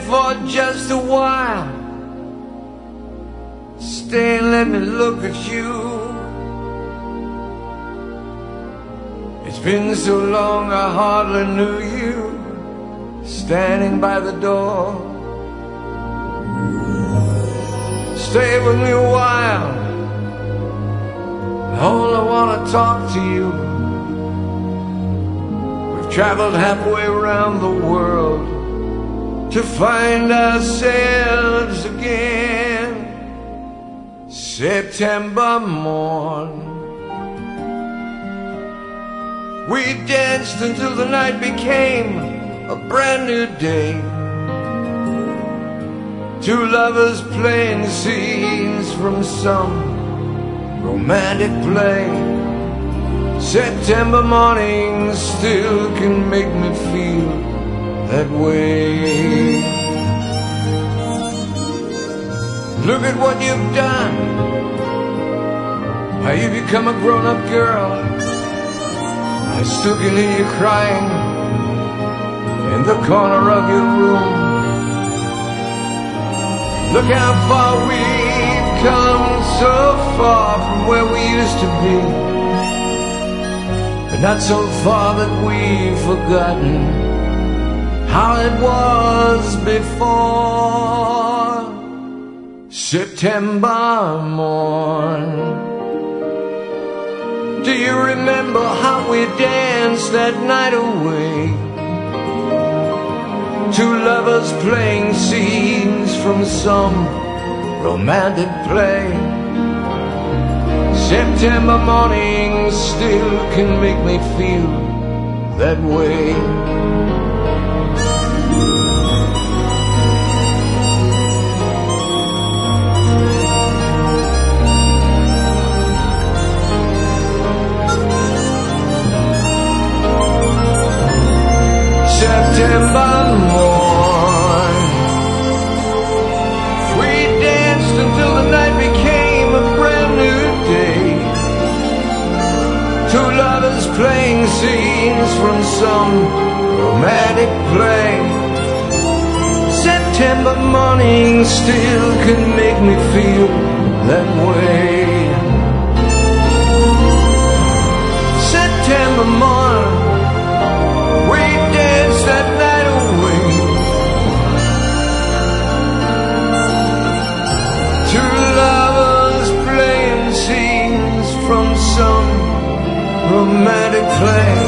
for just a while. Stay and let me look at you. It's been so long I hardly knew you, standing by the door. Stay with me a while, I only want to talk to you. We've traveled halfway around the world to find ourselves again. September morn, we danced until the night became a brand new day. Two lovers playing scenes from some romantic play. September morning still can make me feel that way. Look at what you've done, how you become a grown-up girl. I still can hear you crying in the corner of your room. Look how far we've come, so far from where we used to be, but not so far that we've forgotten how it was before. September morn, do you remember how we danced that night away? Two lovers playing scenes from some romantic play. September morning still can make me feel that way. September morn, we danced until the night became a brand new day. Two lovers playing scenes from some romantic play. September morning still can make me feel that way. September morning, we danced that night away. Two lovers playing scenes from some romantic play.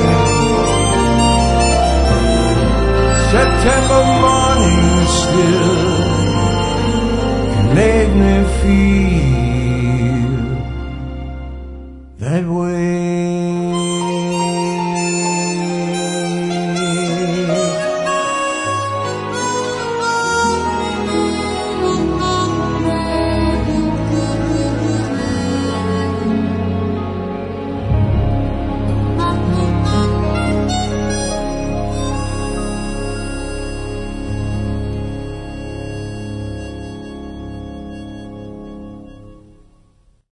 September morning still can make me feel that way.